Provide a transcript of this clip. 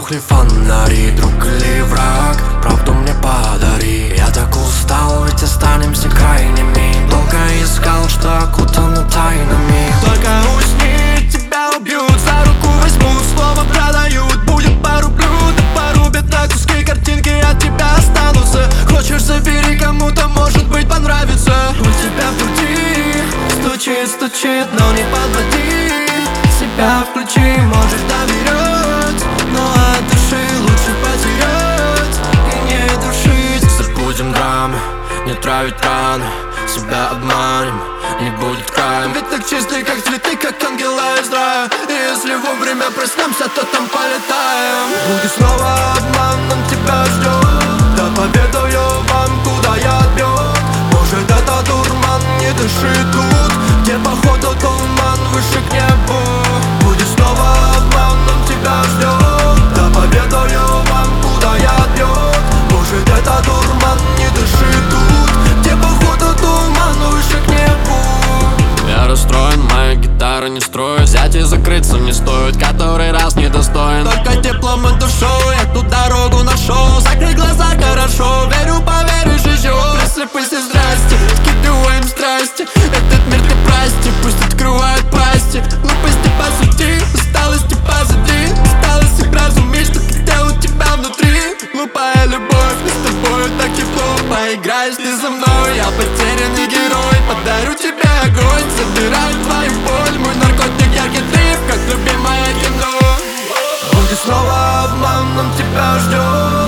потухли фонари, друг или враг, правду мне подари. Я так устал, ведь останемся крайними. Долго искал, что окутано тайнами. Только усни, тебя убьют, за руку возьмут, слово продают. Будет пару блюд, порубят на куски, картинки от тебя останутся. Хочешь, забери, кому-то, может быть, понравится. У тебя в груди стучит, стучит, но не подводи. Себя включи, можешь доверять, но от души лучше потерять и не душить. Забудем драмы, не травить раны, себя обманем, не будет краем. Ведь так чисты, как цветы, как ангела из рая. И если вовремя проснемся, то там полетаем. Будет снова обман, он тебя ждет. Да поведаю вам, куда я отбьет. Может, это дурман, не дыши тут, где походу туман выше к небу. Будет снова обман, он тебя ждет. Да поведаю вам, куда я отбьет. Может, это дурман, не дыши тут, где походу туман выше к небу. Я расстроен, моя гитара не строит. Взять и закрыться не стоит, который раз недостоин. Только теплом и душой эту дорогу нашел. Закрой глаза, хорошо, верю, поверишь еще. Просыпайся, здрасте, скидываем страсти. Этот мир ты прости, пусть открывает пасти. Глупости по сути, усталости позади. Осталось их разуметь, что хотел у тебя внутри. Глупая любовь, мы с тобой так тепло. Поиграешь ты со мной, я потерянный герой. Подарю тебе огонь, забираю твою боль. Мой наркотик, яркий дрейф, как любимое кино. Будет снова обман, он тебя ждет.